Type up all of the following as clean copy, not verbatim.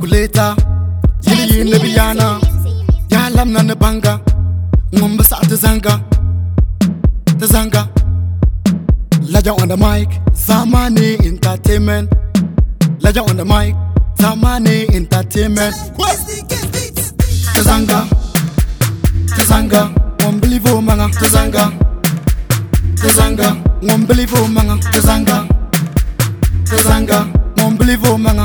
Later, Yili Nebiana, Yalam Nanabanga, Mumbasa Tazanga, Legend on the mic, Zamani Entertainment. Legend on the mic, Zamani Entertainment. Tazanga, unbelievable manga. Tazanga, unbelievable manga. Tazanga, unbelievable manga.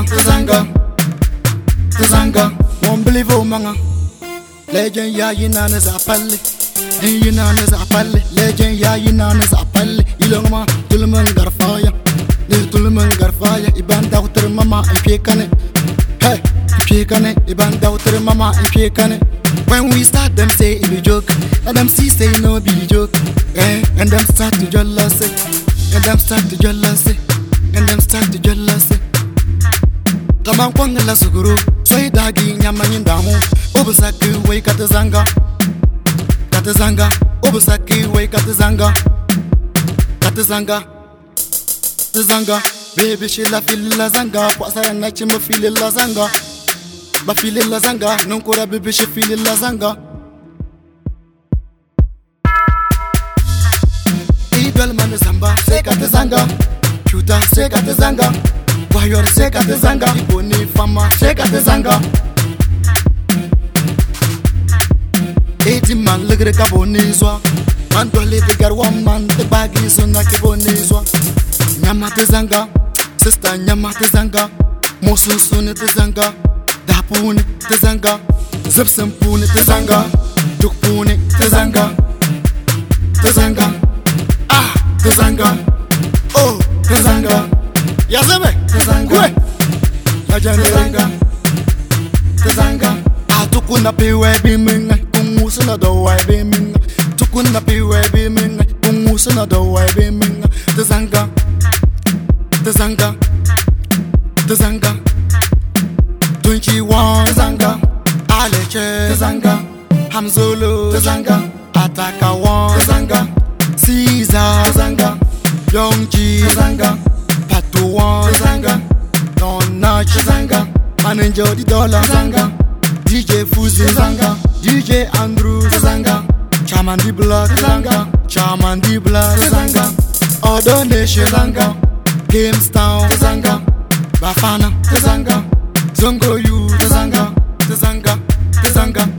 Tazanga, unbelievable manga. Legend ya yinana zapali, yinana zapali. Legend ya yinana zapali. Ilongma tulman garfaya, tulman garfaya. Iban daughter mama ipekane, hey ipekane. Iban daughter mama ipekane. When we start, them say it be joke, and them see say no be joke, and them start to jealousy, and them start to jealousy, and them start to jealousy. Tamam kwanga la suguru, soy dagi nyama nyindamu, obusaki way katazanga, obusaki way katazanga, tazanga, baby she la feel la zanga, kwasara na chimo feel la zanga. Ba feel la zanga, non kora baby she feel la zanga. Idol man zamba, seka te zanga. Chuta seka te zanga. Warrior seka te zanga. Iboni fama seka te zanga. 80 man legre ka boni zwa. Man dole te gar one man te bagi so na ke boni zwa. Nyama te zanga, sister nyama te zanga. Mosun sune te zanga. Dapune te zanga, zipsen pune te zanga, dukpune te zanga, ah te zanga, oh te zanga, yazeme te zanga, lajane te zanga, ah tukuna piwe biminga, kumusuna do wai biminga, tukuna piwe biminga, kumusuna do wai biminga, te zanga, 21 Tazanga, Aleche Tazanga, Hamzolo Tazanga, Ataka One Tazanga, Caesar Tazanga, Young G Tazanga, Patu One Tazanga, Don Notch Tazanga, Manager the Dollar Tazanga, DJ Fuzi Tazanga, DJ Andrew Tazanga, Chairman the Blood Tazanga, Chairman the Blood Tazanga, Other Nation Tazanga, Gamestown Tazanga, Bafana Tazanga, Zongo you Tazanga.